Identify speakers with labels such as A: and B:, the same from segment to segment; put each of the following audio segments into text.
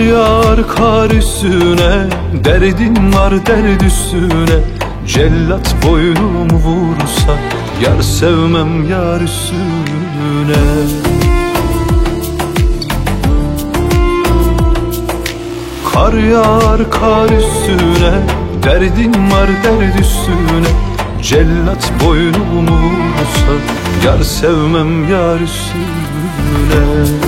A: yağar kar üstüne, derdim var derd üstüne. Cellat boynumu vursa, yar sevmem yar üstüne. Kar yağar kar üstüne, derdim var derd üstüne. Cellat boynumu vursa, yar sevmem yar üstüne.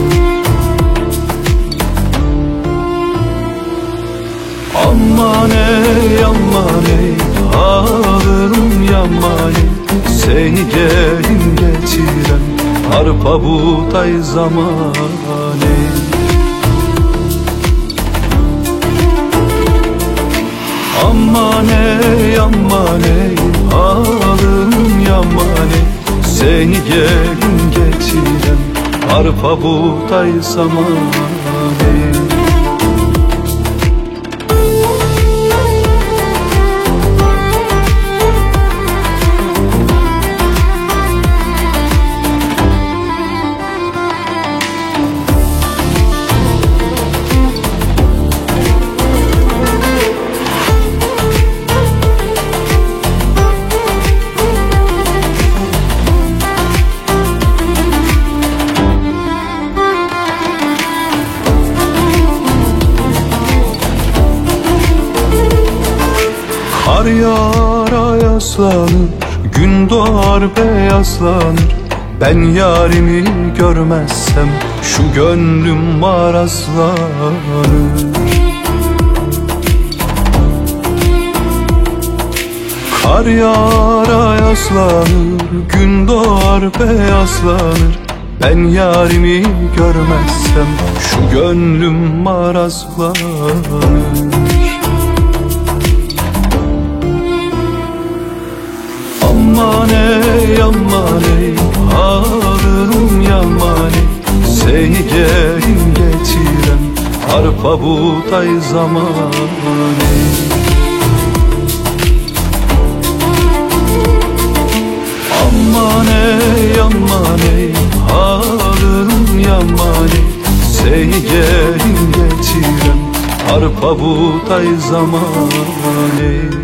A: Aman ey aman ey, ağlarım yaman ey. Seni gelin getiren arpa buğday zamanı ey. Aman ey aman ey, ağlarım yaman ey. Seni gelin getiren arpa buğday zamanı ey. Kar yağar ayazlanır, gün doğar beyazlanır. Ben yarimi görmezsem şu gönlüm marazlanır. Kar yağar ayazlanır, gün doğar beyazlanır. Ben yarimi görmezsem şu gönlüm marazlanır. Aman ey aman ey, ağlarım yaman ey. Seni gelin getiren arpa buğday zamanı ey. Aman ey aman ey, ağlarım yaman ey. Seni gelin getiren arpa buğday zamanı ey.